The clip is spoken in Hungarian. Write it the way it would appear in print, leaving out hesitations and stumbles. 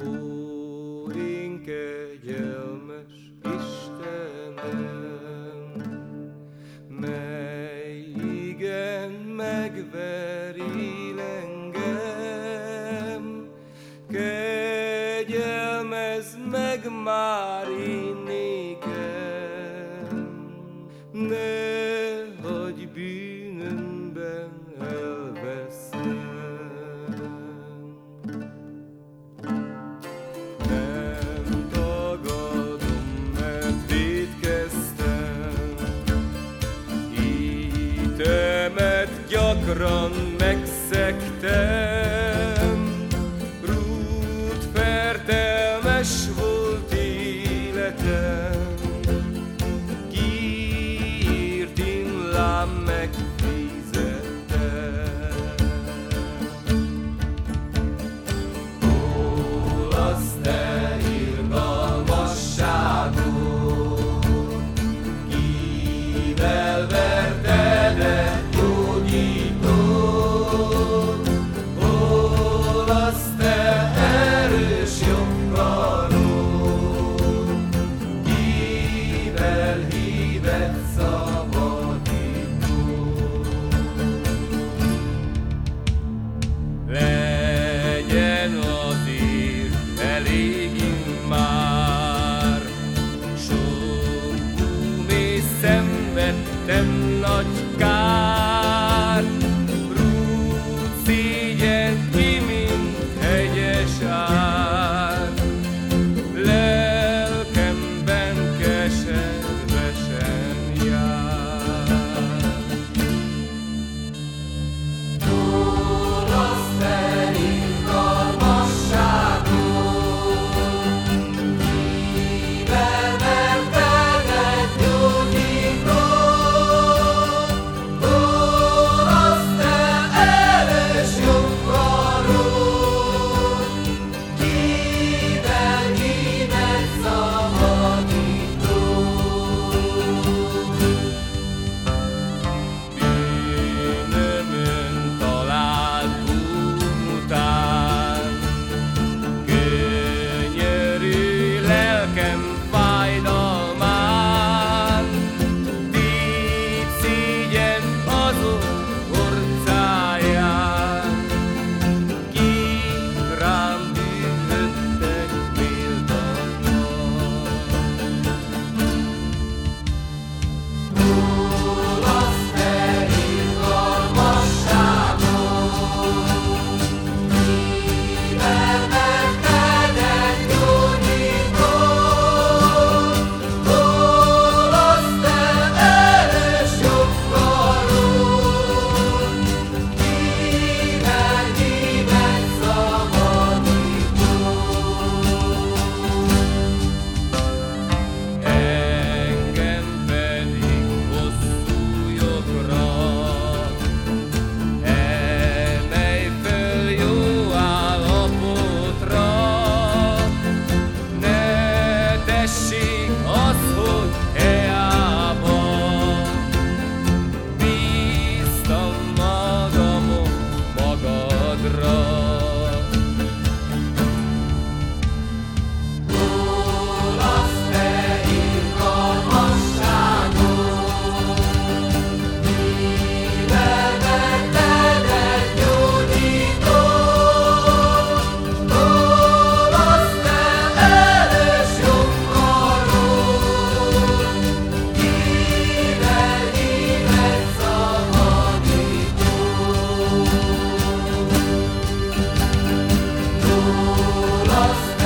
Ó, én kegyelmes Istenem, mely igen megveril engem, kegyelmezd meg már én nékem, ne hagyj bűnömben elvesznem. Nem tagadom, mert vétkeztem, hitemet gyakran megszegtem, rút fertelmes volt életem, kiírt imlám megfizettem. Hol az te irgalmasságod, kivel verted gyógyítód, hol az te erős jogkarod, kivel híved szabadítód. Legyen azért elég immár, sok bűn és szenvedtem nagy kár, rút szégyen ki, mint hegyes ár, lelkemben keservesen jár. Hol az te irgalmasságod, kivel verted gyógyítód, hol az te erős jogkarod, kivel híved szabadítód. Bűnömön talált bűn után, könyörű lelkem fájdalmán, vidd szégyen azok orcáján, kik rám bűnhödtek méltatlan. Hol az te irgalmasságod, kivel verted gyógyítód, hol az te erős jogkarod, kivel híved szabadítód. Engem pedig hosszú jogra emelj föl jó állapotra, ne tessék az, hogy hiába bíztam magamot magadra. Hol az te irgalmasságod, kivel verted gyógyítód, hol az te erős jogkarod, kivel híved szabadítód. Hol az